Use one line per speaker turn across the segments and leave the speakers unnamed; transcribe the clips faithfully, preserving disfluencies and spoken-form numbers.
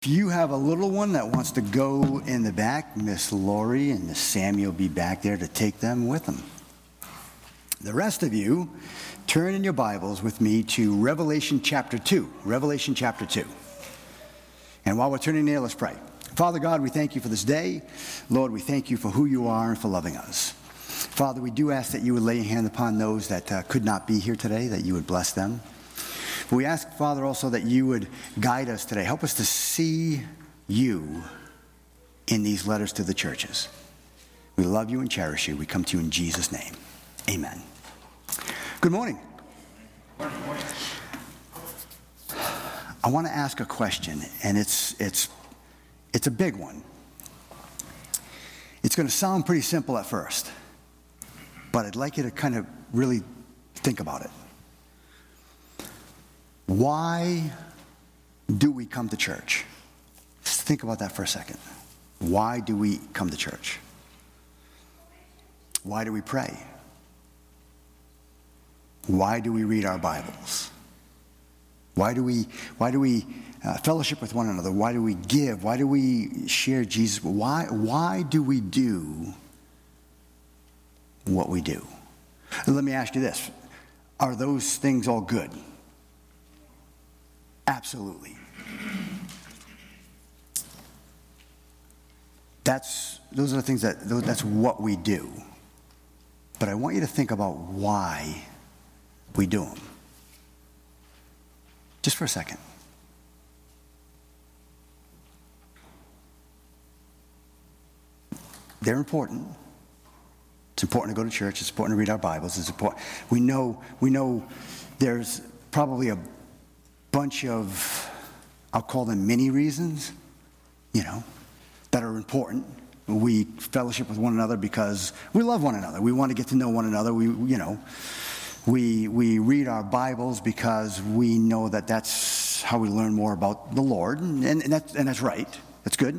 If you have a little one that wants to go in the back, Miss Lori and Miss Sammy will be back there to take them with them. The rest of you, turn in your Bibles with me to Revelation chapter two. Revelation chapter two. And while we're turning there, let's pray. Father God, we thank you for this day. Lord, we thank you for who you are and for loving us. Father, we do ask that you would lay your hand upon those that uh, could not be here today, that you would bless them. We ask, Father, also that you would guide us today. Help us to see you in these letters to the churches. We love you and cherish you. We come to you in Jesus' name. Amen. Good morning. I want to ask a question, and it's it's it's a big one. It's going to sound pretty simple at first, but I'd like you to kind of really think about it. Why do we come to church? Just think about that for a second. Why do we come to church? Why do we pray? Why do we read our Bibles? Why do we why do we uh, fellowship with one another? Why do we give? Why do we share Jesus? Why why do we do what we do? And let me ask you this. Are those things all good? Absolutely. That's those are the things that that's what we do. But I want you to think about why we do them. Just for a second. They're important. It's important to go to church. It's important to read our Bibles. It's important. We know we know there's probably a bunch of, I'll call them mini reasons, you know, that are important. We fellowship with one another because we love one another. We want to get to know one another. We, you know, we we read our Bibles because we know that that's how we learn more about the Lord, and, and that's and that's right. That's good.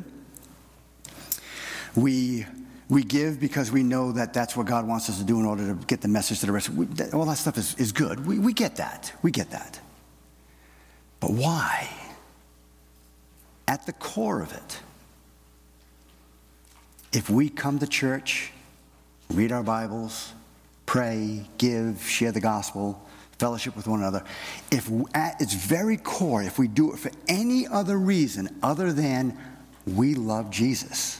We we give because we know that that's what God wants us to do in order to get the message to the rest. We, that, all that stuff is, is good. We we get that. We get that. But why? At the core of it, if we come to church, read our Bibles, pray, give, share the gospel, fellowship with one another, if at its very core, if we do it for any other reason other than we love Jesus,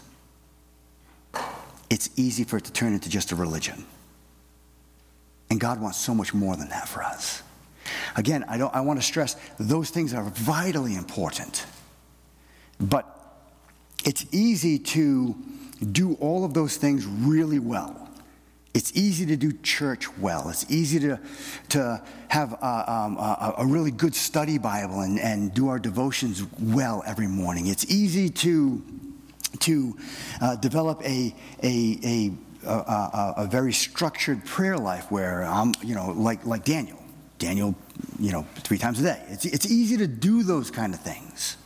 it's easy for it to turn into just a religion. And God wants so much more than that for us. Again, I don't I want to stress those things are vitally important. But it's easy to do all of those things really well. It's easy to do church well. It's easy to to have a, um, a, a really good study Bible and, and do our devotions well every morning. It's easy to to uh, develop a a a, a a a very structured prayer life where I'm you know like like Daniel. Daniel, you know, three times a day. It's, it's easy to do those kind of things.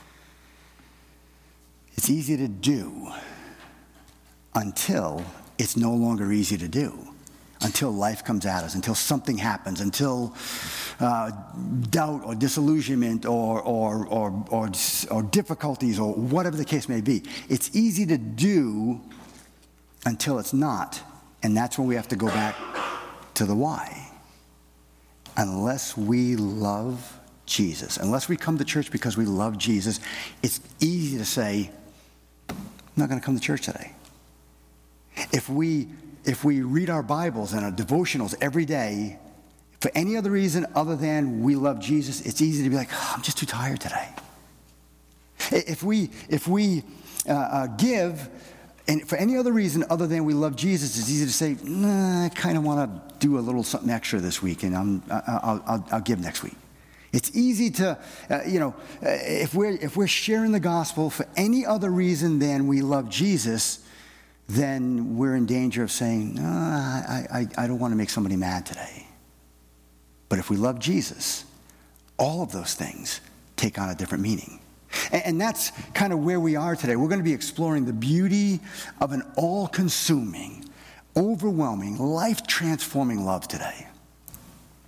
It's easy to do until it's no longer easy to do. Until life comes at us, until something happens, until uh, doubt or disillusionment or or, or or or difficulties or whatever the case may be. It's easy to do until it's not. And that's when we have to go back to the why. Unless we love Jesus, unless we come to church because we love Jesus, it's easy to say, I'm not going to come to church today. If we if we read our Bibles and our devotionals every day for any other reason other than we love Jesus, it's easy to be like, oh, I'm just too tired today. If we if we uh, uh, give and for any other reason other than we love Jesus, it's easy to say, nah, I kind of want to do a little something extra this week, and I'm, I'll, I'll, I'll give next week. It's easy to, uh, you know, uh, if we're if we're sharing the gospel for any other reason than we love Jesus, then we're in danger of saying, no, I, I, I don't want to make somebody mad today. But if we love Jesus, all of those things take on a different meaning. And that's kind of where we are today. We're going to be exploring the beauty of an all-consuming, overwhelming, life-transforming love today.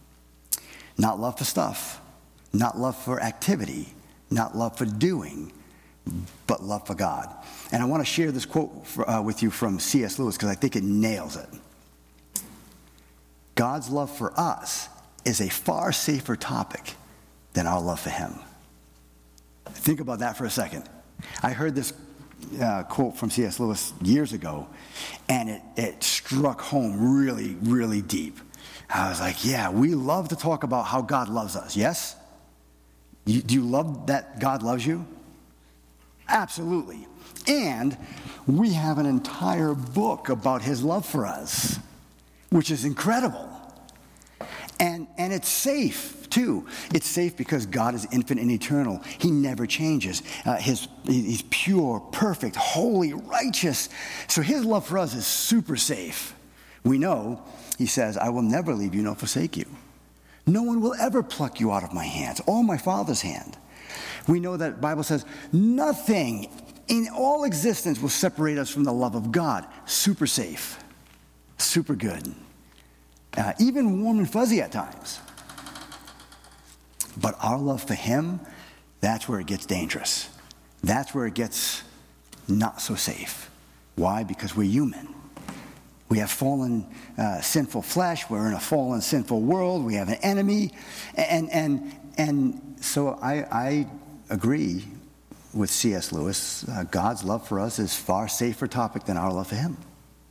Not love for stuff, not love for activity, not love for doing, but love for God. And I want to share this quote for, uh, with you from C S Lewis because I think it nails it. God's love for us is a far safer topic than our love for him. Think about that for a second. I heard this uh, quote from C S Lewis years ago, and it, it struck home really, really deep. I was like, yeah, we love to talk about how God loves us, yes? You, do you love that God loves you? Absolutely. And we have an entire book about his love for us, which is incredible. And, and it's safe, too. It's safe because God is infinite and eternal. He never changes. Uh, his, he's pure, perfect, holy, righteous. So his love for us is super safe. We know, he says, I will never leave you nor forsake you. No one will ever pluck you out of my hands or my Father's hand. We know that the Bible says nothing in all existence will separate us from the love of God. Super safe. Super good. Uh, even warm and fuzzy at times. But our love for him, that's where it gets dangerous. That's where it gets not so safe. Why? Because we're human. We have fallen, uh, sinful flesh. We're in a fallen, sinful world. We have an enemy. And and and so I, I agree with C S Lewis. Uh, God's love for us is far safer topic than our love for him.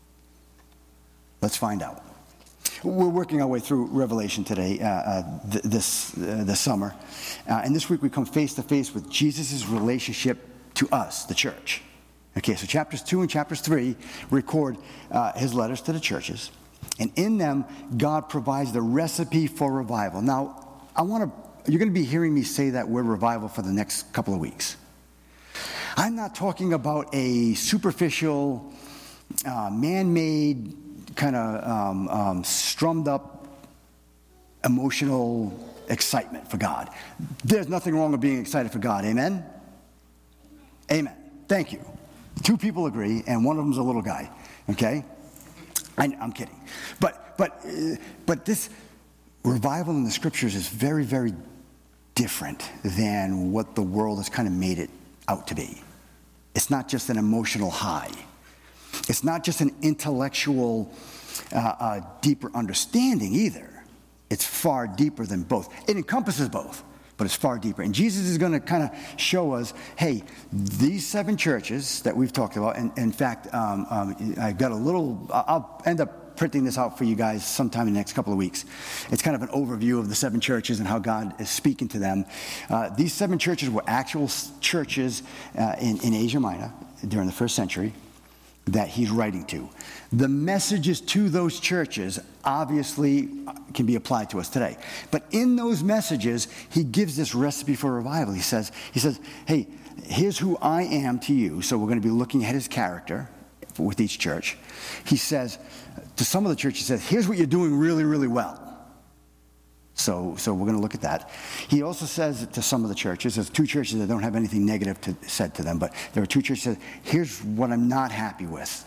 Let's find out. We're working our way through Revelation today, uh, uh, th- this uh, this summer. Uh, and this week we come face to face with Jesus' relationship to us, the church. Okay, so chapters two and chapters three record uh, his letters to the churches. And in them, God provides the recipe for revival. Now, I want to, you're going to be hearing me say that word revival for the next couple of weeks. I'm not talking about a superficial, uh, man-made, kind of um, um, strummed up emotional excitement for God. There's nothing wrong with being excited for God. Amen? Amen. Thank you. Two people agree, and one of them's a little guy. Okay? I, I'm kidding. But but uh, but this revival in the scriptures is very, very different than what the world has kind of made it out to be. It's not just an emotional high. It's not just an intellectual, uh, uh, deeper understanding either. It's far deeper than both. It encompasses both, but it's far deeper. And Jesus is going to kind of show us, hey, these seven churches that we've talked about, and in fact, um, um, I've got a little, I'll end up printing this out for you guys sometime in the next couple of weeks. It's kind of an overview of the seven churches and how God is speaking to them. Uh, these seven churches were actual churches uh, in, in Asia Minor during the first century that he's writing to. The messages to those churches obviously can be applied to us today. But in those messages, he gives this recipe for revival. He says, he says, hey, here's who I am to you. So we're going to be looking at his character with each church. He says, to some of the churches, he says, here's what you're doing really, really well. So, so we're going to look at that. He also says to some of the churches, there's two churches that don't have anything negative to, said to them, but there are two churches that say, here's what I'm not happy with.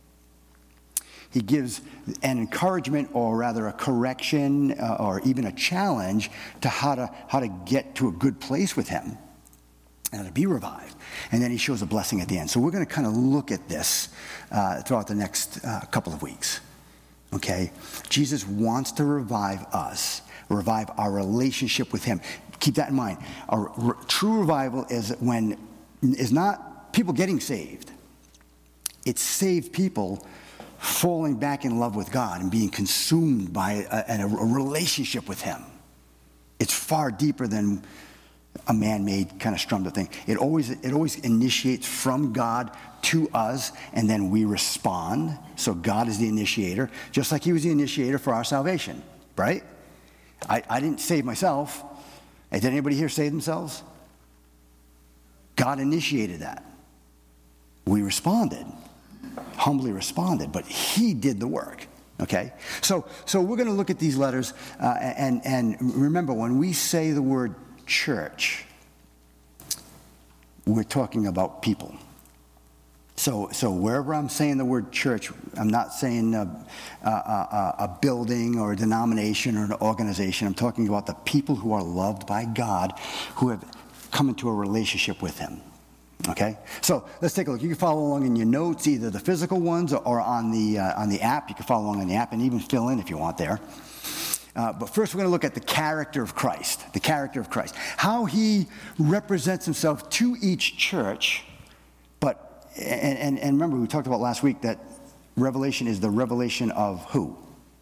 He gives an encouragement, or rather a correction, uh, or even a challenge to how to how to get to a good place with him and to be revived. And then he shows a blessing at the end. So we're going to kind of look at this uh, throughout the next uh, couple of weeks. Okay? Jesus wants to revive us. Revive our relationship with him. Keep that in mind. A re- true revival is when is not people getting saved. It's saved people falling back in love with God and being consumed by a, a, a relationship with him. It's far deeper than a man-made kind of strummed up thing. It always it always initiates from God to us, and then we respond. So God is the initiator, just like he was the initiator for our salvation, right? I, I didn't save myself. Did anybody here save themselves? God initiated that. We responded, humbly responded, but he did the work. Okay? So so we're going to look at these letters, uh, and, and remember, when we say the word church, we're talking about people. So, so wherever I'm saying the word church, I'm not saying a, a, a, a building or a denomination or an organization. I'm talking about the people who are loved by God, who have come into a relationship with him. Okay, so let's take a look. You can follow along in your notes, either the physical ones or on the uh, on the app. You can follow along on the app and even fill in if you want there. Uh, but first, we're going to look at the character of Christ. The character of Christ, how he represents himself to each church. But and and, and remember, we talked about last week that Revelation is the revelation of who?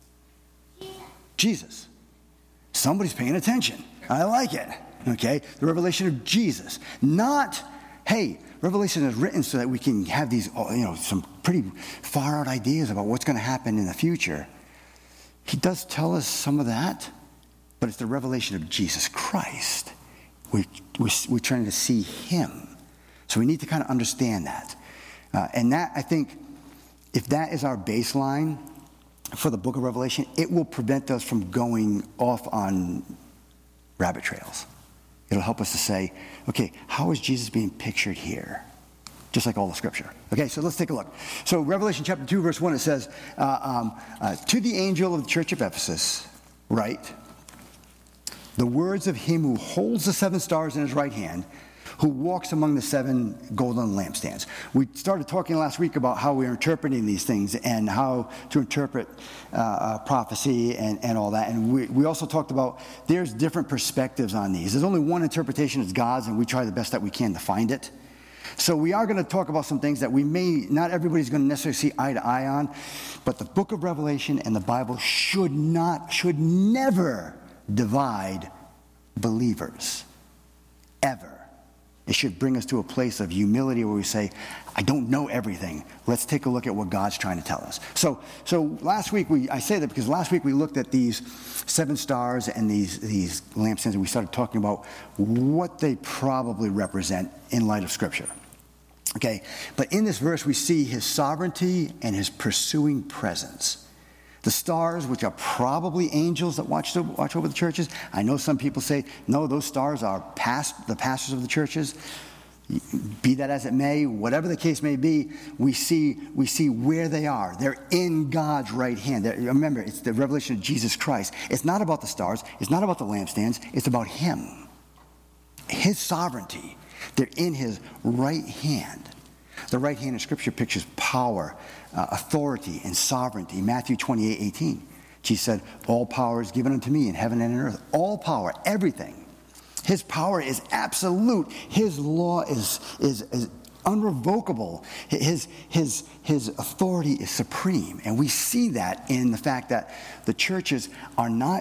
Jesus. Somebody's paying attention. I like it. Okay, the revelation of Jesus, not. Hey, Revelation is written so that we can have these, you know, some pretty far out ideas about what's going to happen in the future. He does tell us some of that, but it's the revelation of Jesus Christ. We, we, we're trying to see him. So we need to kind of understand that. Uh, and that, I think, if that is our baseline for the book of Revelation, it will prevent us from going off on rabbit trails. It'll help us to say, okay, how is Jesus being pictured here? Just like all the scripture. Okay, so let's take a look. So Revelation chapter two, verse one, it says, uh, um, uh, to the angel of the church of Ephesus, write, the words of him who holds the seven stars in his right hand, who walks among the seven golden lampstands. We started talking last week about how we're interpreting these things and how to interpret uh, uh, prophecy and, and all that. And we, we also talked about there's different perspectives on these. There's only one interpretation, it's God's, and we try the best that we can to find it. So we are going to talk about some things that we may, not everybody's going to necessarily see eye to eye on, but the book of Revelation and the Bible should not, should never divide believers, ever. It should bring us to a place of humility where we say, I don't know everything. Let's take a look at what God's trying to tell us. So so last week, we I say that because last week we looked at these seven stars and these, these lampstands, and we started talking about what they probably represent in light of Scripture. Okay, but in this verse we see his sovereignty and his pursuing presence. The stars, which are probably angels that watch, to, watch over the churches. I know some people say, no, those stars are past, the pastors of the churches. Be that as it may, whatever the case may be, we see, we see where they are. They're in God's right hand. They're, remember, it's the revelation of Jesus Christ. It's not about the stars. It's not about the lampstands. It's about him. His sovereignty. They're in his right hand. The right hand in Scripture pictures power, uh, authority, and sovereignty. Matthew twenty-eight eighteen. Jesus said, all power is given unto me in heaven and in earth. All power, everything. His power is absolute. His law is, is, is unrevocable. His, his, his authority is supreme. And we see that in the fact that the churches are not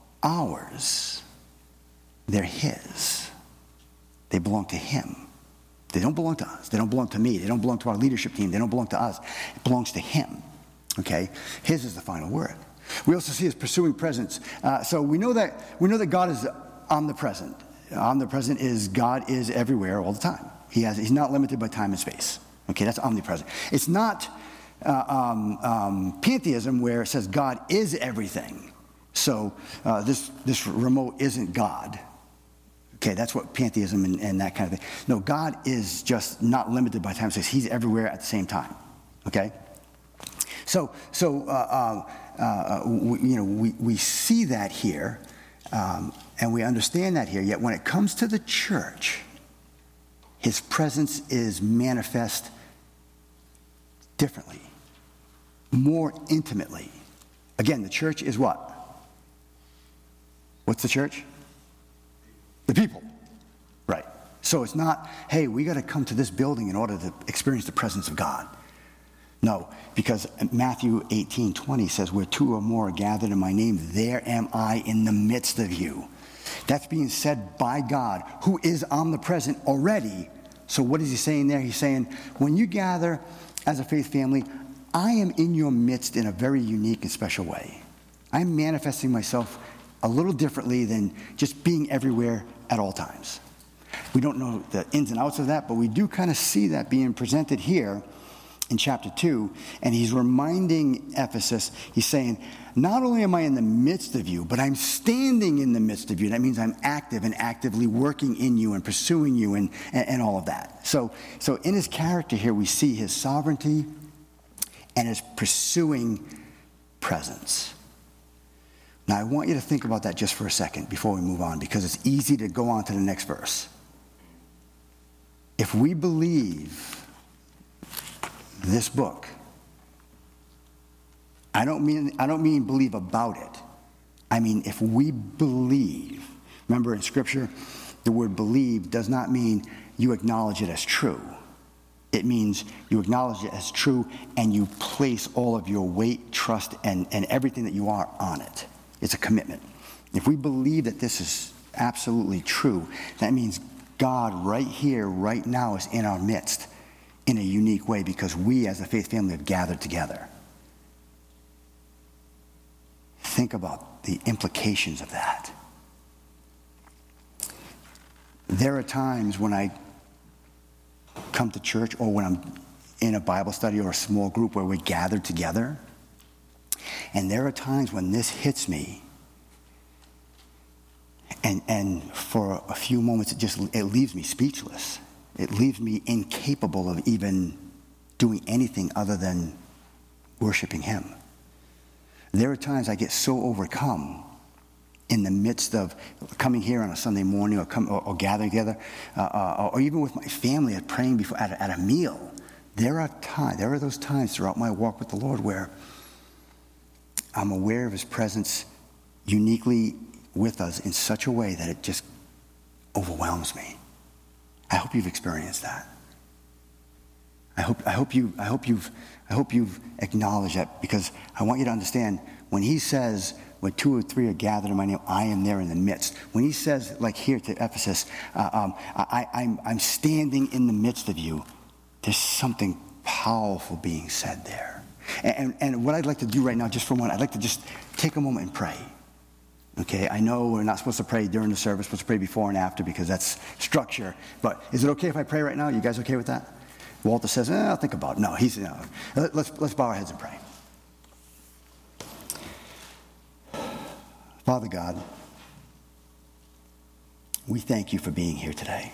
ours. They're his. They belong to him. They don't belong to us. They don't belong to me. They don't belong to our leadership team. They don't belong to us. It belongs to him. Okay? His is the final word. We also see his pursuing presence. Uh, so we know that we know that God is omnipresent. Omnipresent is God is everywhere all the time. He has. He's not limited by time and space. Okay, that's omnipresent. It's not uh, um, um, pantheism where it says God is everything. So uh, this this remote isn't God. Okay, that's what pantheism and, and that kind of thing. No, God is just not limited by time and space. He's everywhere at the same time. Okay, so so uh, uh, uh, we, you know we we see that here. Um, And we understand that here, yet when it comes to the church, his presence is manifest differently, more intimately. Again, the church is what? What's the church? The people. Right. So it's not, hey, we got to come to this building in order to experience the presence of God. No, because Matthew eighteen twenty says, where two or more are gathered in my name, there am I in the midst of you. That's being said by God, who is omnipresent already. So what is he saying there? He's saying, when you gather as a faith family, I am in your midst in a very unique and special way. I'm manifesting myself a little differently than just being everywhere at all times. We don't know the ins and outs of that, but we do kind of see that being presented here in chapter two, and he's reminding Ephesus, he's saying, not only am I in the midst of you, but I'm standing in the midst of you. That means I'm active and actively working in you and pursuing you and, and, and all of that. So, so in his character here, we see his sovereignty and his pursuing presence. Now, I want you to think about that just for a second before we move on, because it's easy to go on to the next verse. if we believe this book, I don't mean I don't mean believe about it. I mean if we believe. Remember in Scripture, the word believe does not mean you acknowledge it as true. It means you acknowledge it as true and you place all of your weight, trust, and, and everything that you are on it. It's a commitment. If we believe that this is absolutely true, that means God right here, right now is in our midst in a unique way because we as a faith family have gathered together. Think about the implications of that. There are times when I come to church or when I'm in a Bible study or a small group where we gather together, and there are times when this hits me, and and for a few moments it just it leaves me speechless. It leaves me incapable of even doing anything other than worshiping Him. There are times I get so overcome in the midst of coming here on a Sunday morning or, come, or, or gathering together, uh, uh, or even with my family at praying before at a, at a meal. There are times, there are those times throughout my walk with the Lord where I'm aware of His presence uniquely with us in such a way that it just overwhelms me. I hope you've experienced that. I hope I hope you I hope you've I hope you've acknowledged that, because I want you to understand when He says, when two or three are gathered in my name, I am there in the midst. When He says, like here to Ephesus, uh, um, I, I'm, I'm standing in the midst of you, there's something powerful being said there. And, and, and what I'd like to do right now, just for a moment, I'd like to just take a moment and pray. Okay, I know we're not supposed to pray during the service, we're supposed to pray before and after because that's structure. But is it okay if I pray right now? You guys okay with that? Walter says, eh, I'll think about it. No, he's, no. Let's, let's bow our heads and pray. Father God, we thank you for being here today.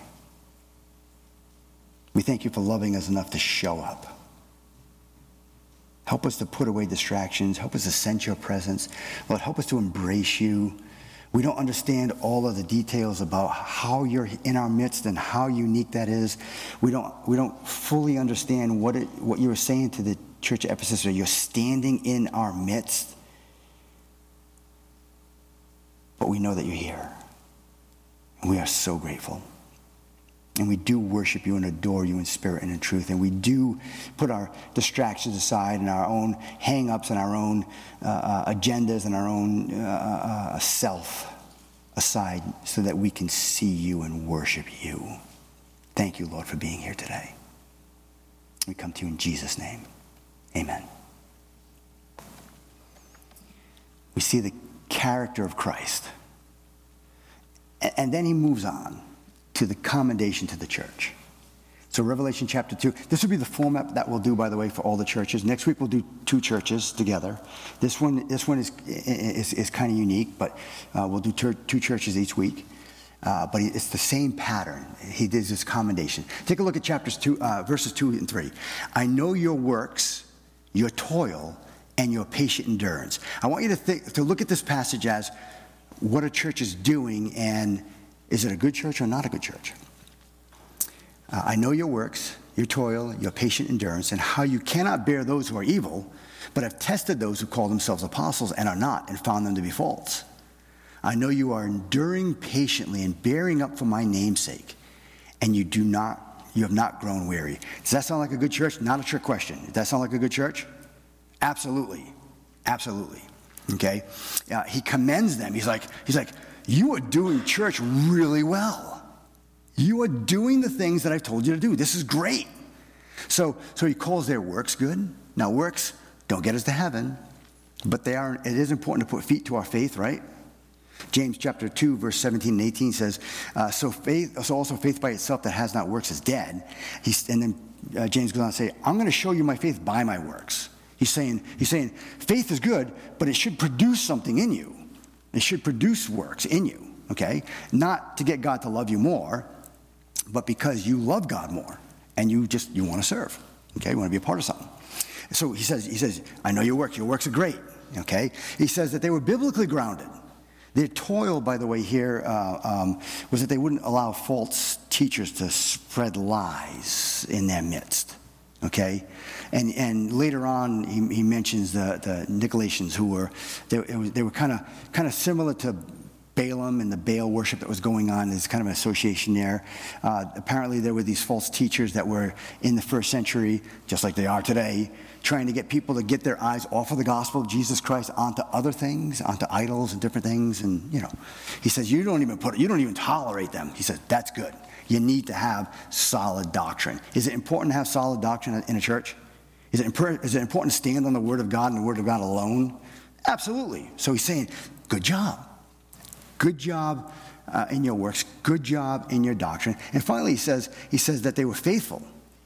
We thank you for loving us enough to show up. Help us to put away distractions. Help us to sense your presence. Lord, help us to embrace you. We don't understand all of the details about how you're in our midst and how unique that is. We don't, we don't fully understand what, it, what you were saying to the church of Ephesus, or you're standing in our midst. But we know that you're here. And we are so grateful. And we do worship you and adore you in spirit and in truth. And we do put our distractions aside and our own hang-ups and our own uh, uh, agendas and our own uh, uh, self aside so that we can see you and worship you. Thank you, Lord, for being here today. We come to you in Jesus' name. Amen. We see the character of Christ. And then he moves on to the commendation to the church. So Revelation chapter two, this will be the format that we'll do, by the way, for all the churches. Next week we'll do two churches together. This one this one is is, is kind of unique, but uh, we'll do ter- two churches each week. Uh, but it's the same pattern. He does his commendation. Take a look at chapters two, uh, verses two and three. I know your works, your toil, and your patient endurance. I want you to think, to look at this passage as what a church is doing, and is it a good church or not a good church? Uh, I know your works, your toil, your patient endurance, and how you cannot bear those who are evil, but have tested those who call themselves apostles and are not, and found them to be false. I know you are enduring patiently and bearing up for my name's sake, and you do not, you have not grown weary. Does that sound like a good church? Not a trick question. Does that sound like a good church? Absolutely. Absolutely. Okay? Uh, he commends them. He's like, he's like, you are doing church really well. You are doing the things that I've told you to do. This is great. So, so he calls their works good. Now, works don't get us to heaven, but they are. It is important to put feet to our faith, right? James chapter two, verse seventeen and eighteen says, uh, so faith, so also faith by itself that has not works is dead. He's, and then uh, James goes on to say, I'm going to show you my faith by my works. He's saying, he's saying faith is good, but it should produce something in you. It should produce works in you, okay? Not to get God to love you more, but because you love God more and you just, you want to serve, okay? You want to be a part of something. So he says, he says, I know your works. Your works are great, okay? He says that they were biblically grounded. Their toil, by the way, here uh, um, was that they wouldn't allow false teachers to spread lies in their midst. Okay, and and later on, he, he mentions the the Nicolaitans, who were they, it was, they were kind of kind of similar to Balaam and the Baal worship that was going on. There's kind of an association there. Uh, apparently, there were these false teachers that were in the first century, just like they are today, trying to get people to get their eyes off of the gospel of Jesus Christ onto other things, onto idols and different things. And you know, he says you don't even put you don't even tolerate them. He says that's good. You need to have solid doctrine. Is it important to have solid doctrine in a church? Is it, imp- is it important to stand on the Word of God and the Word of God alone? Absolutely. So he's saying, good job. Good job uh, in your works. Good job in your doctrine. And finally, he says, he says that they were faithful.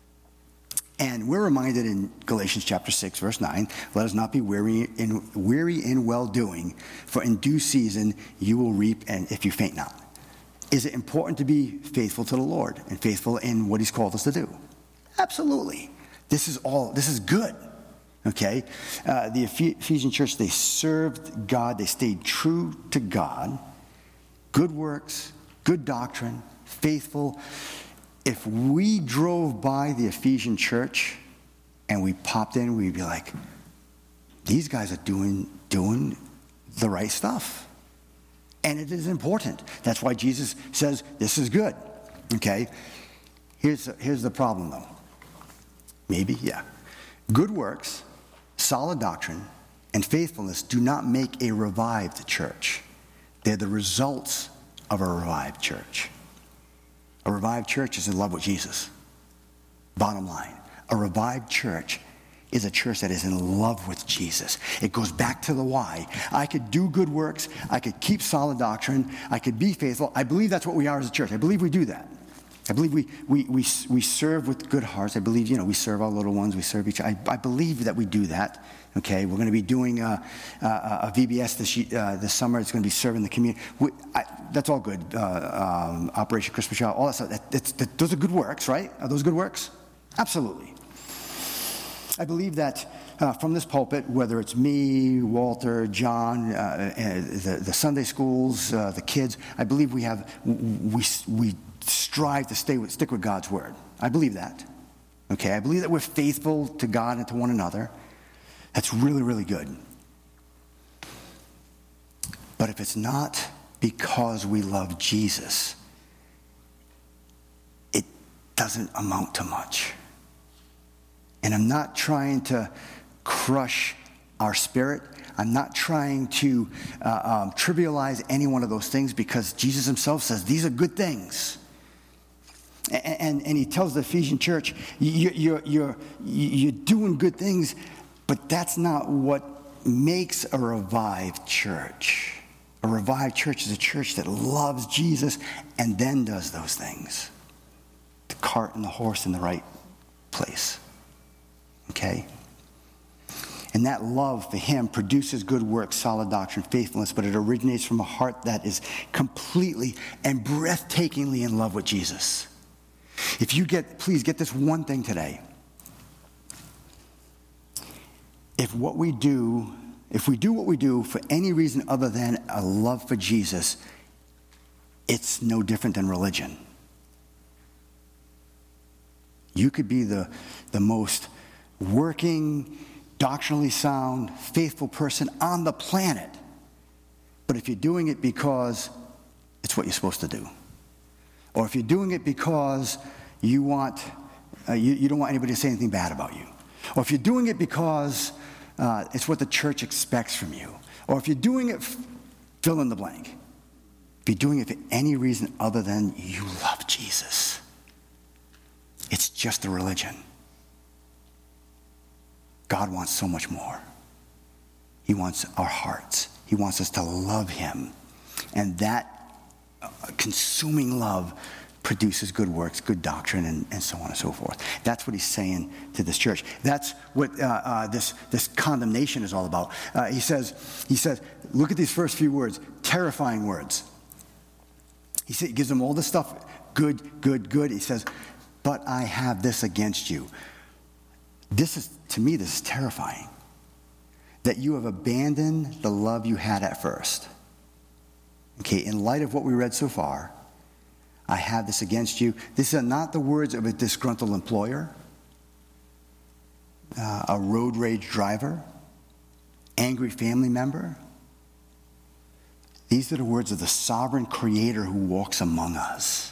And we're reminded in Galatians chapter six, verse nine, let us not be weary in, weary in well-doing, for in due season you will reap, and if you faint not. Is it important to be faithful to the Lord and faithful in what he's called us to do? Absolutely. This is all, this is good. Okay? Uh, the Ephesian church, they served God. They stayed true to God. Good works, good doctrine, faithful. If we drove by the Ephesian church and we popped in, we'd be like, these guys are doing, doing the right stuff. And it is important. That's why Jesus says this is good. Okay? Here's, here's the problem, though. Maybe, yeah. Good works, solid doctrine, and faithfulness do not make a revived church. They're the results of a revived church. A revived church is in love with Jesus. Bottom line. A revived church is a church that is in love with Jesus. It goes back to the why. I could do good works. I could keep solid doctrine. I could be faithful. I believe that's what we are as a church. I believe we do that. I believe we we we, we serve with good hearts. I believe, you know, we serve our little ones. We serve each other. I, I believe that we do that. Okay, we're going to be doing a, a, a V B S this, uh, this summer. It's going to be serving the community. We, I, that's all good. Uh, um, Operation Christmas Child, all that stuff. That, that's, that, those are good works, right? Are those good works? Absolutely. I believe that uh, from this pulpit, whether it's me, Walter, John, uh, the, the Sunday schools, uh, the kids, I believe we have we we strive to stay with, stick with God's word. I believe that. Okay, I believe that we're faithful to God and to one another. That's really, really good. But if it's not because we love Jesus, it doesn't amount to much. And I'm not trying to crush our spirit. I'm not trying to uh, um, trivialize any one of those things, because Jesus himself says these are good things. And, and, and he tells the Ephesian church, you, you're, you're, you're doing good things, but that's not what makes a revived church. A revived church is a church that loves Jesus and then does those things. The cart and the horse in the right place. Okay? And that love for him produces good works, solid doctrine, faithfulness, but it originates from a heart that is completely and breathtakingly in love with Jesus. If you get, please get this one thing today. If what we do, if we do what we do for any reason other than a love for Jesus, it's no different than religion. You could be the, the most working, doctrinally sound, faithful person on the planet. But if you're doing it because it's what you're supposed to do, or if you're doing it because you want, uh, you, you don't want anybody to say anything bad about you, or if you're doing it because uh, it's what the church expects from you, or if you're doing it, f- fill in the blank. If you're doing it for any reason other than you love Jesus, it's just a religion. God wants so much more. He wants our hearts. He wants us to love him. And that uh, consuming love produces good works, good doctrine, and, and so on and so forth. That's what he's saying to this church. That's what uh, uh, this, this condemnation is all about. Uh, he says, he says, look at these first few words, terrifying words. He, says, he gives them all this stuff, good, good, good. He says, but I have this against you. This is, to me, this is terrifying. That you have abandoned the love you had at first. Okay, in light of what we read so far, I have this against you. These are not the words of a disgruntled employer, uh, a road rage driver, angry family member. These are the words of the sovereign creator who walks among us.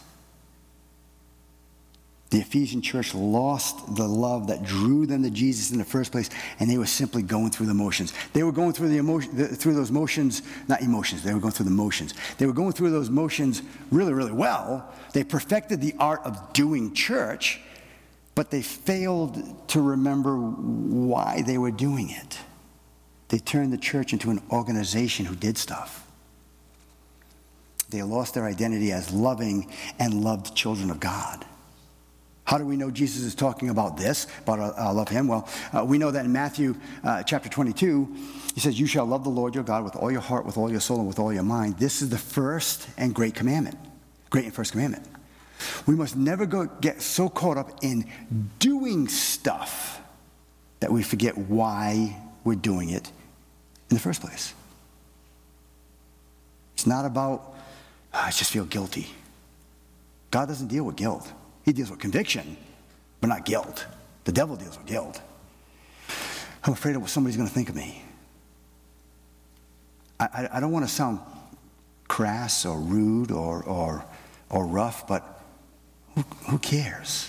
The Ephesian church lost the love that drew them to Jesus in the first place, and they were simply going through the motions. They were going through the emotion, the, through those motions, not emotions, they were going through the motions. They were going through those motions really, really well. They perfected the art of doing church, but they failed to remember why they were doing it. They turned the church into an organization who did stuff. They lost their identity as loving and loved children of God. How do we know Jesus is talking about this, about uh, love him? Well, uh, we know that in Matthew uh, chapter twenty-two, he says, you shall love the Lord your God with all your heart, with all your soul, and with all your mind. This is the first and great commandment, great and first commandment. We must never go get so caught up in doing stuff that we forget why we're doing it in the first place. It's not about, oh, I just feel guilty. God doesn't deal with guilt. He deals with conviction, but not guilt. The devil deals with guilt. I'm afraid of what somebody's going to think of me. I, I, I don't want to sound crass or rude or or, or rough, but who, who cares?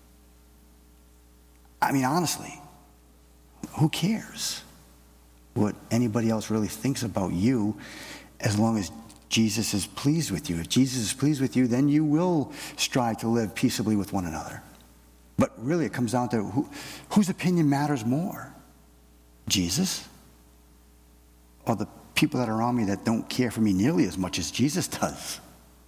I mean, honestly, who cares what anybody else really thinks about you as long as Jesus is pleased with you? If Jesus is pleased with you, then you will strive to live peaceably with one another. But really, it comes down to who, whose opinion matters more? Jesus? Or the people that are around me that don't care for me nearly as much as Jesus does?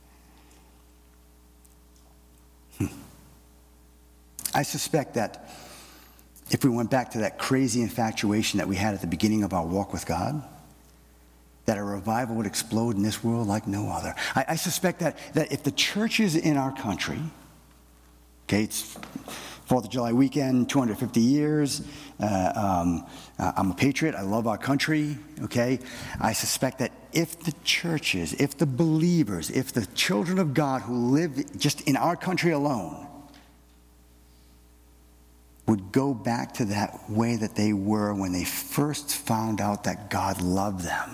Hmm. I suspect that if we went back to that crazy infatuation that we had at the beginning of our walk with God, that a revival would explode in this world like no other. I, I suspect that, that if the churches in our country, okay, it's fourth of July weekend, two hundred fifty years, uh, um, uh, I'm a patriot, I love our country, okay? I suspect that if the churches, if the believers, if the children of God who live just in our country alone would go back to that way that they were when they first found out that God loved them,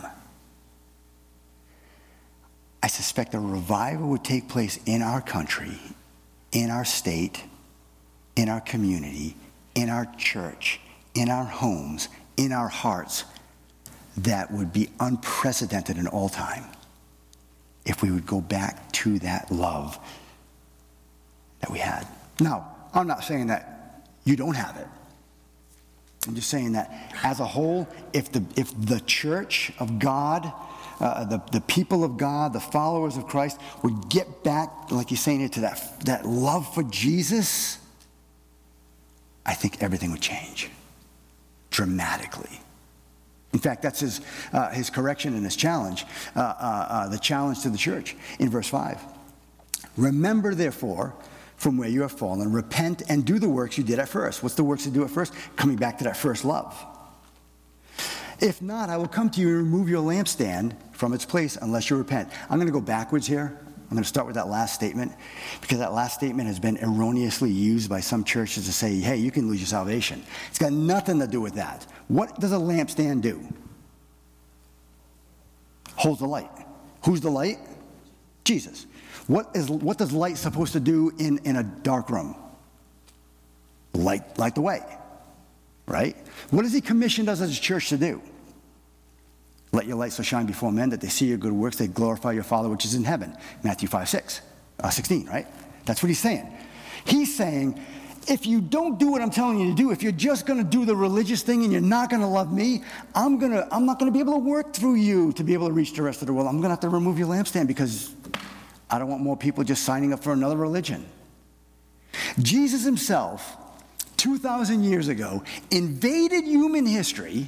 I suspect a revival would take place in our country, in our state, in our community, in our church, in our homes, in our hearts, that would be unprecedented in all time if we would go back to that love that we had. Now, I'm not saying that you don't have it. I'm just saying that as a whole, if the if the church of God, Uh, the, the people of God, the followers of Christ, would get back, like he's saying here, to that, that love for Jesus, I think everything would change dramatically. In fact, that's his, uh, his correction and his challenge, uh, uh, uh, the challenge to the church in verse five. Remember, therefore, from where you have fallen, repent and do the works you did at first. What's the works to do at first? Coming back to that first love. If not, I will come to you and remove your lampstand from its place unless you repent. I'm going to go backwards here. I'm going to start with that last statement because that last statement has been erroneously used by some churches to say, hey, you can lose your salvation. It's got nothing to do with that. What does a lampstand do? Holds the light. Who's the light? Jesus. What is what does light supposed to do in, in a dark room? Light, light the way. Right? What has he commissioned us as a church to do? Let your light so shine before men that they see your good works, they glorify your Father which is in heaven. Matthew five, six, uh, sixteen, right? That's what he's saying. He's saying, if you don't do what I'm telling you to do, if you're just going to do the religious thing and you're not going to love me, I'm gonna, I'm not going to be able to work through you to be able to reach the rest of the world. I'm going to have to remove your lampstand because I don't want more people just signing up for another religion. Jesus himself, two thousand years ago, invaded human history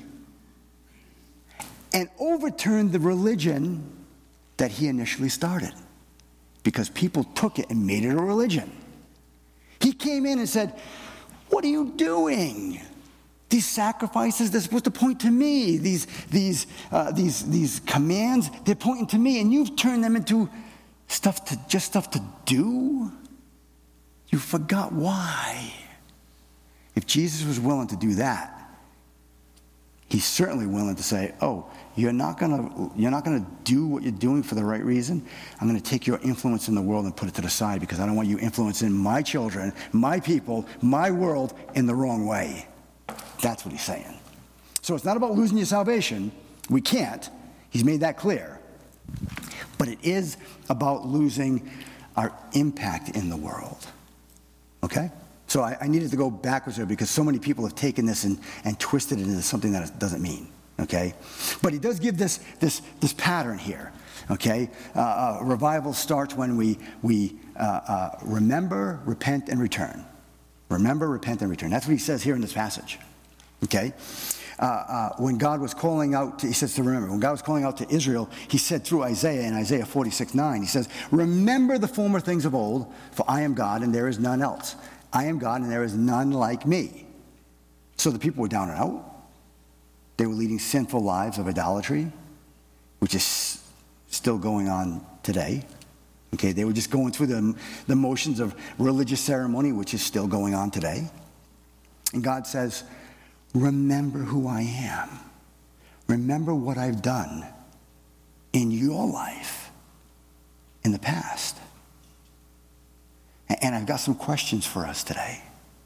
and overturned the religion that he initially started because people took it and made it a religion. He came in and said, what are you doing? These sacrifices, they're supposed to point to me. These, these, uh, these, these commands, they're pointing to me. And you've turned them into stuff to, just stuff to do. You forgot why. If Jesus was willing to do that, he's certainly willing to say, oh, you're not gonna, you're not gonna do what you're doing for the right reason. I'm gonna take your influence in the world and put it to the side because I don't want you influencing my children, my people, my world in the wrong way. That's what he's saying. So it's not about losing your salvation. We can't. He's made that clear. But it is about losing our impact in the world. Okay? So I, I needed to go backwards there because so many people have taken this and, and twisted it into something that it doesn't mean. Okay? But he does give this, this, this pattern here. Okay? Uh, uh, revival starts when we, we uh, uh, remember, repent, and return. Remember, repent, and return. That's what he says here in this passage. Okay? Uh, uh, when God was calling out, to, he says to remember, when God was calling out to Israel, he said through Isaiah in Isaiah forty-six nine, he says, remember the former things of old, for I am God and there is none else. I am God and there is none like me. So the people were down and out. They were leading sinful lives of idolatry, which is still going on today. Okay, they were just going through the, the motions of religious ceremony, which is still going on today. And God says, remember who I am. Remember what I've done in your life in the past. And I've got some questions for us today.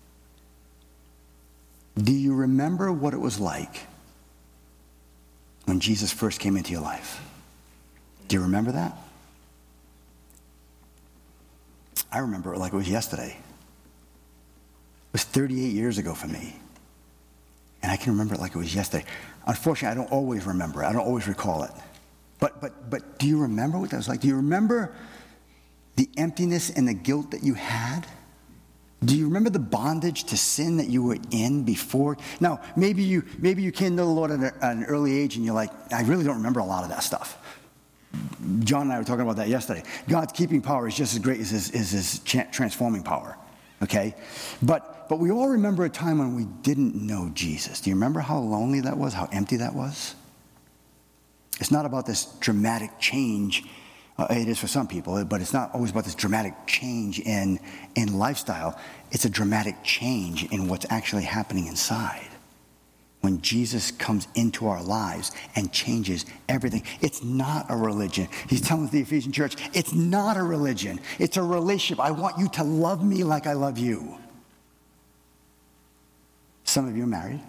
Do you remember what it was like when Jesus first came into your life? Do you remember that? I remember it like it was yesterday. It was thirty-eight years ago for me. And I can remember it like it was yesterday. Unfortunately, I don't always remember it. I don't always recall it. But but but do you remember what that was like? Do you remember the emptiness and the guilt that you had? Do you remember the bondage to sin that you were in before? Now, maybe you maybe you came to the Lord at, a, at an early age and you're like, I really don't remember a lot of that stuff. John and I were talking about that yesterday. God's keeping power is just as great as his, as his transforming power. Okay? But but we all remember a time when we didn't know Jesus. Do you remember how lonely that was, how empty that was? It's not about this dramatic change. Uh, it is for some people, but it's not always about this dramatic change in, in lifestyle. It's a dramatic change in what's actually happening inside. When Jesus comes into our lives and changes everything. It's not a religion. He's telling the Ephesian church, it's not a religion. It's a relationship. I want you to love me like I love you. Some of you are married.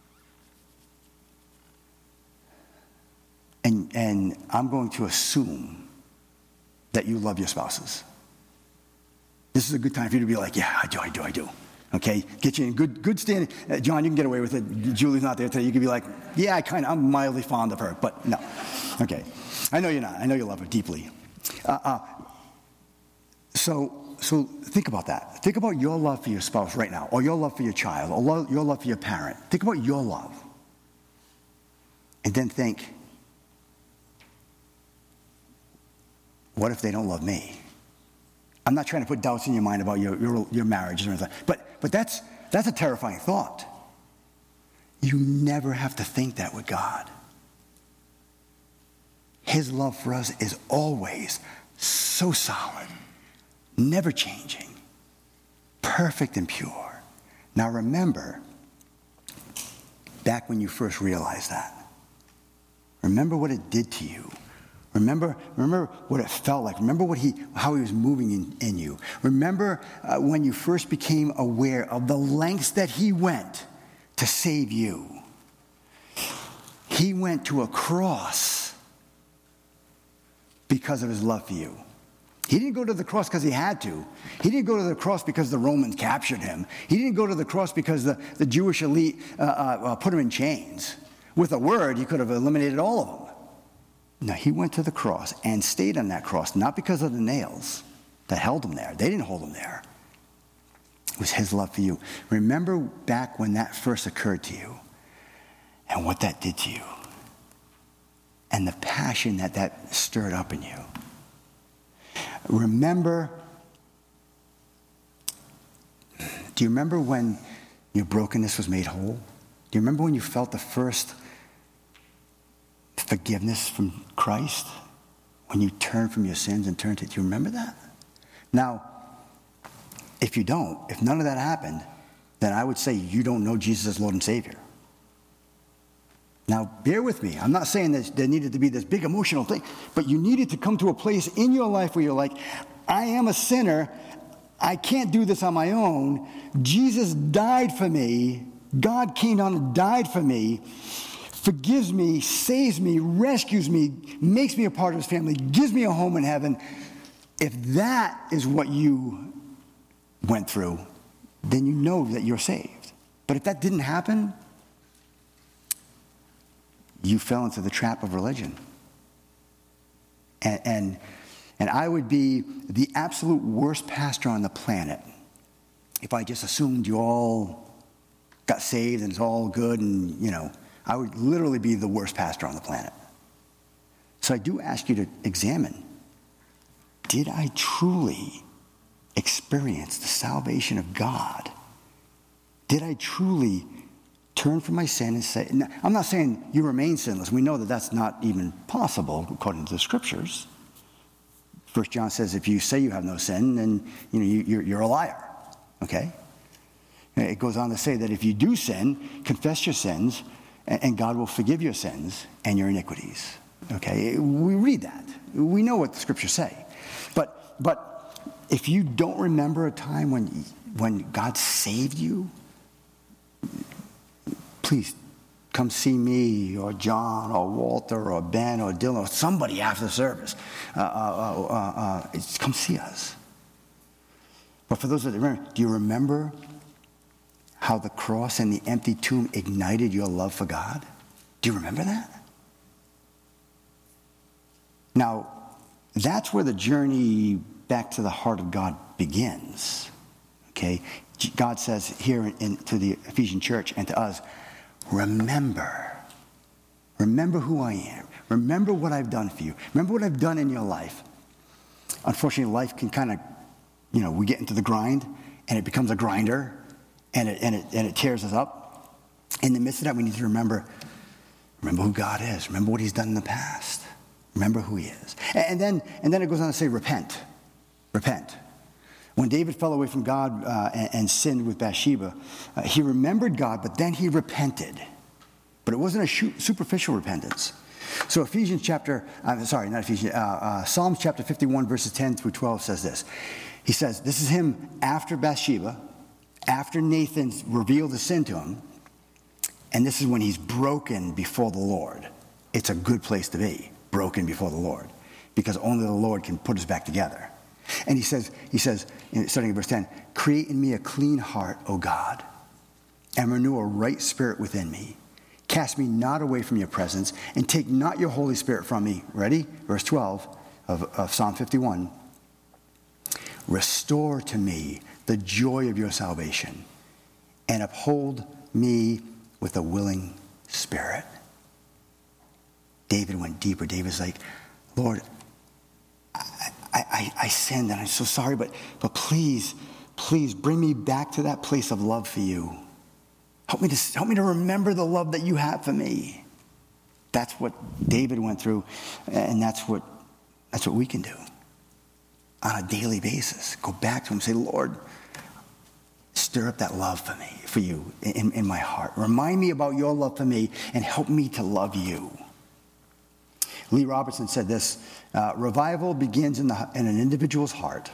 And, and I'm going to assume that you love your spouses. This is a good time for you to be like, yeah, I do, I do, I do. Okay, get you in good good standing. Uh, John, you can get away with it. Julie's not there today. You can be like, yeah, I kind of, I'm mildly fond of her, but no. Okay, I know you're not. I know you love her deeply. Uh, uh, so, so think about that. Think about your love for your spouse right now, or your love for your child, or lo- your love for your parent. Think about your love, and then think, what if they don't love me? I'm not trying to put doubts in your mind about your, your, your marriage or anything, but, but that's, that's a terrifying thought. You never have to think that with God. His love for us is always so solid, never changing, perfect and pure. Now remember, back when you first realized that, remember what it did to you. Remember, remember what it felt like. Remember what he, how he was moving in, in you. Remember uh, when you first became aware of the lengths that he went to save you. He went to a cross because of his love for you. He didn't go to the cross because he had to. He didn't go to the cross because the Romans captured him. He didn't go to the cross because the, the Jewish elite uh, uh, put him in chains. With a word, he could have eliminated all of them. No, he went to the cross and stayed on that cross, not because of the nails that held him there. They didn't hold him there. It was his love for you. Remember back when that first occurred to you and what that did to you and the passion that that stirred up in you. Remember, do you remember when your brokenness was made whole? Do you remember when you felt the first forgiveness from Christ? When you turned from your sins and turned to, do you remember that? Now, if you don't, if none of that happened, then I would say you don't know Jesus as Lord and Savior. Now, bear with me. I'm not saying that there needed to be this big emotional thing, but you needed to come to a place in your life where you're like, I am a sinner. I can't do this on my own. Jesus died for me. God came down and died for me, forgives me, saves me, rescues me, makes me a part of his family, gives me a home in heaven. If that is what you went through, then you know that you're saved. But if that didn't happen, you fell into the trap of religion. And, and, and I would be the absolute worst pastor on the planet if I just assumed you all got saved and it's all good, and, you know, I would literally be the worst pastor on the planet. So I do ask you to examine, did I truly experience the salvation of God? Did I truly turn from my sin and say, I'm not saying you remain sinless. We know that that's not even possible according to the scriptures. First John says if you say you have no sin, then you know, you, you're, you're a liar, okay? It goes on to say that if you do sin, confess your sins, and God will forgive your sins and your iniquities. Okay, we read that. We know what the scriptures say. But but if you don't remember a time when when God saved you, please come see me or John or Walter or Ben or Dylan or somebody after the service. Uh, uh, uh, uh, uh, come see us. But for those that remember, do you remember how the cross and the empty tomb ignited your love for God? Do you remember that? Now, that's where the journey back to the heart of God begins. Okay? God says here in, in, to the Ephesian church and to us, remember. Remember who I am. Remember what I've done for you. Remember what I've done in your life. Unfortunately, life can kind of, you know, we get into the grind, and it becomes a grinder, and it, and it, and it tears us up. In the midst of that, we need to remember, remember who God is. Remember what he's done in the past. Remember who he is. And then, and then it goes on to say, repent. Repent. When David fell away from God uh, and, and sinned with Bathsheba, uh, he remembered God, but then he repented. But it wasn't a sh- superficial repentance. So Ephesians chapter, I'm sorry, not Ephesians, uh, uh, Psalms chapter fifty-one, verses ten through twelve says this. He says, this is him after Bathsheba, after Nathan revealed the sin to him, and this is when he's broken before the Lord. It's a good place to be, broken before the Lord, because only the Lord can put us back together. And he says, he says, starting in verse ten, create in me a clean heart, O God, and renew a right spirit within me. Cast me not away from your presence, and take not your Holy Spirit from me. Ready? Verse twelve of, of Psalm fifty-one. Restore to me the joy of your salvation, and uphold me with a willing spirit. David went deeper. David's like, Lord, I, I, I sinned, and I'm so sorry, but, but please, please bring me back to that place of love for you. Help me to, help me to remember the love that you have for me. That's what David went through, and that's what, that's what we can do on a daily basis. Go back to him and say, Lord, stir up that love for me, for you in, in my heart. Remind me about your love for me and help me to love you. Lee Robertson said this, uh, revival begins in, the, in an individual's heart.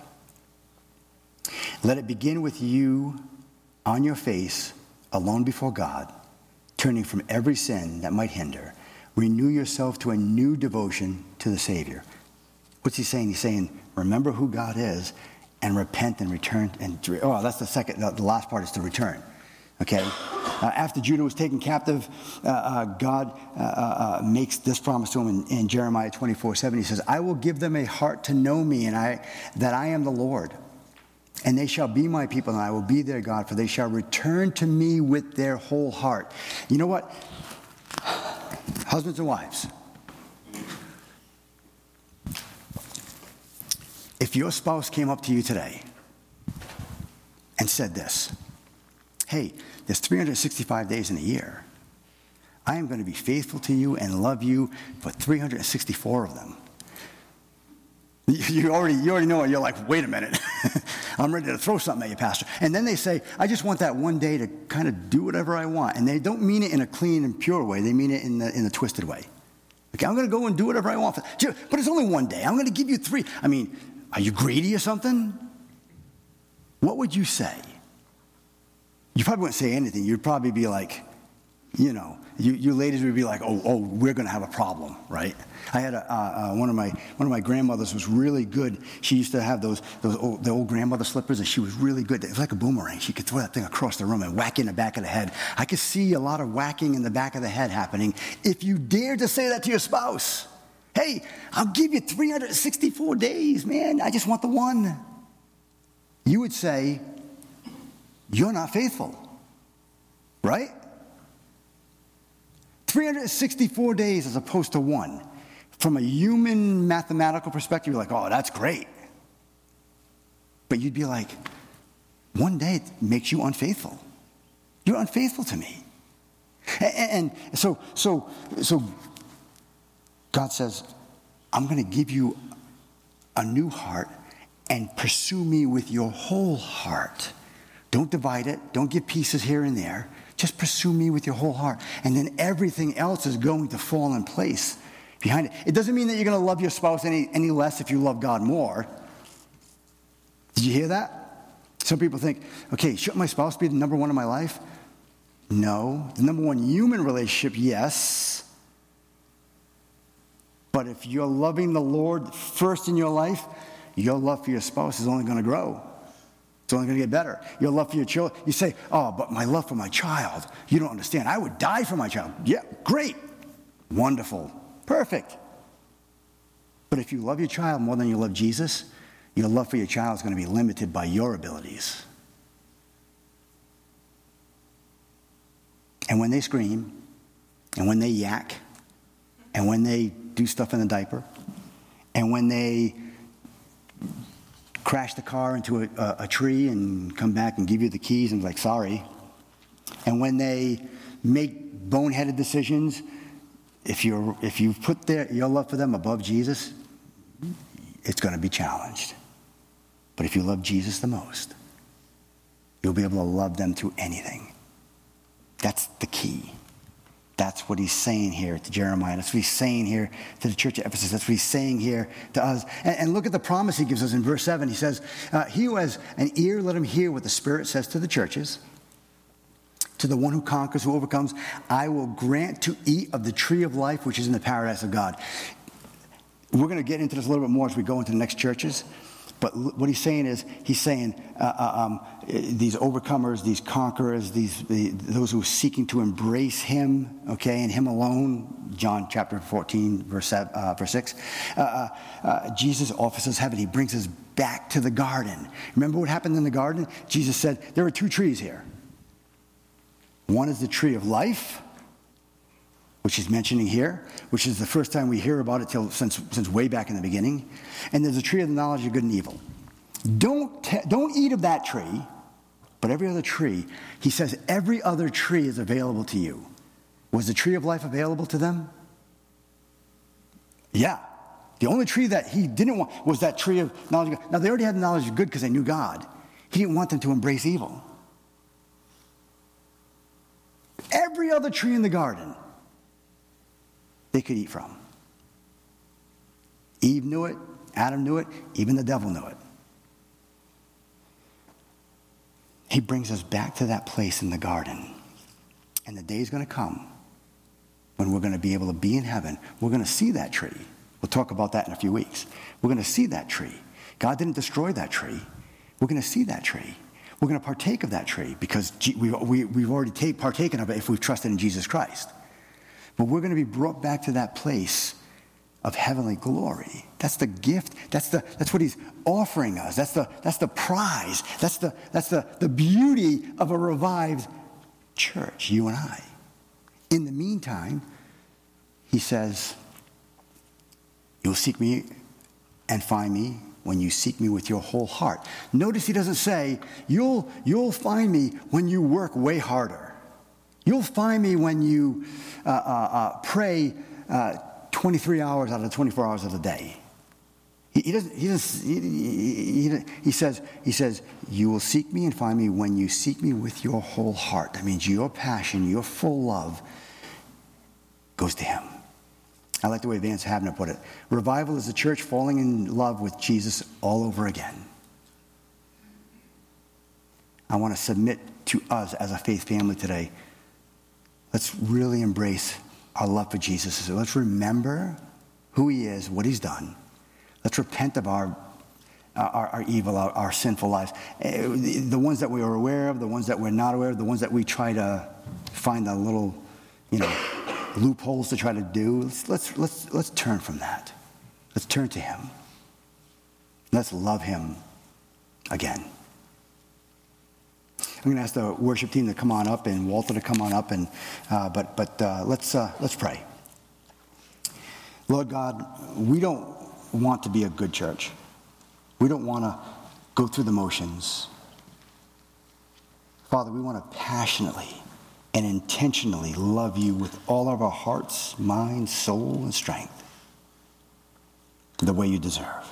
Let it begin with you on your face, alone before God, turning from every sin that might hinder. Renew yourself to a new devotion to the Savior. What's he saying? He's saying, remember who God is and repent and return. And oh, that's the second, the last part is to return. Okay? Uh, after Judah was taken captive, uh, uh, God uh, uh, makes this promise to him in, in Jeremiah twenty-four seven. He says, I will give them a heart to know me, and I that I am the Lord. And they shall be my people, and I will be their God, for they shall return to me with their whole heart. You know what? Husbands and wives, if your spouse came up to you today and said this, hey, there's three hundred sixty-five days in a year. I am going to be faithful to you and love you for three hundred sixty-four of them. You already, you already know it. You're like, wait a minute. I'm ready to throw something at you, Pastor. And then they say, I just want that one day to kind of do whatever I want. And they don't mean it in a clean and pure way. They mean it in the, in a twisted way. Okay, I'm going to go and do whatever I want. But it's only one day. I'm going to give you three. I mean, are you greedy or something? What would you say? You probably wouldn't say anything. You'd probably be like, you know, you, you ladies would be like, oh, oh, we're going to have a problem, right? I had a, uh, uh, one of my one of my grandmothers was really good. She used to have those those old, the old grandmother slippers, and she was really good. It was like a boomerang. She could throw that thing across the room and whack in the back of the head. I could see a lot of whacking in the back of the head happening if you dare to say that to your spouse. Hey, I'll give you three hundred sixty-four days, man. I just want the one. You would say, you're not faithful, right? three hundred sixty-four days as opposed to one. From a human mathematical perspective, you're like, oh, that's great. But you'd be like, one day makes you unfaithful. You're unfaithful to me. And, and so, so, so God says, I'm going to give you a new heart and pursue me with your whole heart. Don't divide it. Don't give pieces here and there. Just pursue me with your whole heart. And then everything else is going to fall in place behind it. It doesn't mean that you're going to love your spouse any, any less if you love God more. Did you hear that? Some people think, okay, should my spouse be the number one in my life? No. The number one human relationship, yes. But if you're loving the Lord first in your life, your love for your spouse is only going to grow. It's only going to get better. Your love for your children. You say, oh, but my love for my child, you don't understand. I would die for my child. Yeah, great. Wonderful. Perfect. But if you love your child more than you love Jesus, your love for your child is going to be limited by your abilities. And when they scream, and when they yak, and when they do stuff in the diaper, and when they crash the car into a, a, a tree and come back and give you the keys and be like, sorry. And when they make boneheaded decisions, if you're if you put their, your love for them above Jesus, it's going to be challenged. But if you love Jesus the most, you'll be able to love them through anything. That's the key. That's what he's saying here to Jeremiah. That's what he's saying here to the church at Ephesus. That's what he's saying here to us. And, and look at the promise he gives us in verse seven. He says, uh, he who has an ear, let him hear what the Spirit says to the churches. To the one who conquers, who overcomes, I will grant to eat of the tree of life, which is in the paradise of God. We're going to get into this a little bit more as we go into the next churches. But what he's saying is, he's saying uh, um, these overcomers, these conquerors, these the, those who are seeking to embrace him, okay, and him alone, John chapter fourteen, verse, uh, verse six, uh, uh, Jesus offers us heaven. He brings us back to the garden. Remember what happened in the garden? Jesus said, there are two trees here. One is the tree of life, which he's mentioning here, which is the first time we hear about it till, since, since way back in the beginning. And there's a tree of the knowledge of good and evil. Don't, te- don't eat of that tree, but every other tree. He says every other tree is available to you. Was the tree of life available to them? Yeah. The only tree that he didn't want was that tree of knowledge of God. Now, they already had the knowledge of good because they knew God. He didn't want them to embrace evil. Every other tree in the garden they could eat from. Eve knew it, Adam knew it, even the devil knew it. He brings us back to that place in the garden. And the day is going to come when we're going to be able to be in heaven. We're going to see that tree. We'll talk about that in a few weeks. We're going to see that tree. God didn't destroy that tree. We're going to see that tree. We're going to partake of that tree because we've already take, partaken of it if we've trusted in Jesus Christ. But we're going to be brought back to that place of heavenly glory. That's the gift. That's the that's what he's offering us. That's the that's the prize. That's the that's the, the beauty of a revived church, you and I. In the meantime, he says, you'll seek me and find me when you seek me with your whole heart. Notice he doesn't say, you'll, you'll find me when you work way harder. You'll find me when you uh, uh, uh, pray uh, twenty-three hours out of the twenty-four hours of the day. He, he doesn't. He, doesn't he, he, he, he says. He says, "You will seek me and find me when you seek me with your whole heart." That means your passion, your full love, goes to Him. I like the way Vance Havner put it. Revival is the church falling in love with Jesus all over again. I want to submit to us as a faith family today. Let's really embrace our love for Jesus. So let's remember who He is, what He's done. Let's repent of our our, our evil, our, our sinful lives. The ones that we are aware of, the ones that we're not aware of, the ones that we try to find a little, you know, loopholes to try to do. Let's let's let's let's turn from that. Let's turn to Him. Let's love Him again. I'm going to ask the worship team to come on up and Walter to come on up, and uh, but but uh, let's uh, let's pray. Lord God, we don't want to be a good church. We don't want to go through the motions. Father, we want to passionately and intentionally love you with all of our hearts, mind, soul, and strength, the way you deserve.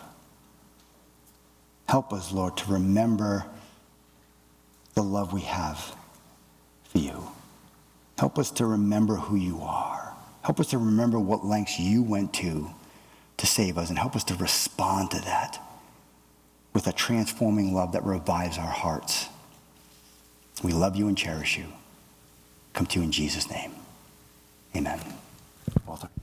Help us, Lord, to remember the love we have for you. Help us to remember who you are. Help us to remember what lengths you went to to save us, and help us to respond to that with a transforming love that revives our hearts. We love you and cherish you. Come to you in Jesus' name. Amen. Walter.